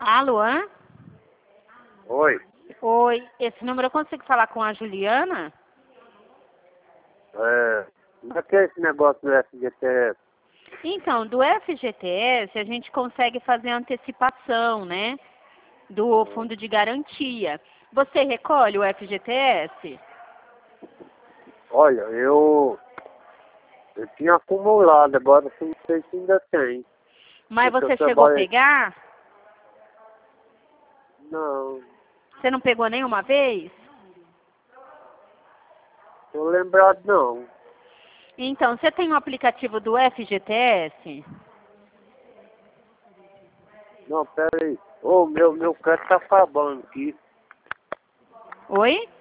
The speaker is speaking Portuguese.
Alô? Oi. Oi, esse número eu consigo falar com a Juliana? Como é que é esse negócio do FGTS? Então, do FGTS a gente consegue fazer antecipação, né? Do fundo de garantia. Você recolhe o FGTS? Olha, eu tinha acumulado, agora eu não sei se ainda tem. Mas Porque você eu chegou a trabalhei. pegar? Não, Você não pegou nenhuma vez? tô lembrado não. Então, você tem o aplicativo do FGTS? Não, pera aí. Ô, meu crédito tá acabando aqui. Oi?